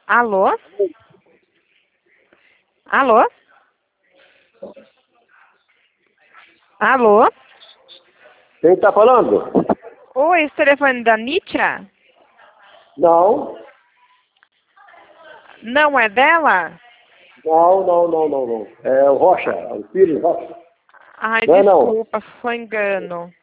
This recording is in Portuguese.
Alô? Alô? Alô? Quem está falando? Oi, esse telefone da Nítia? Não, Não é dela? não. É o Rocha, o Pires Rocha. Ai, Não é não. desculpa, foi engano.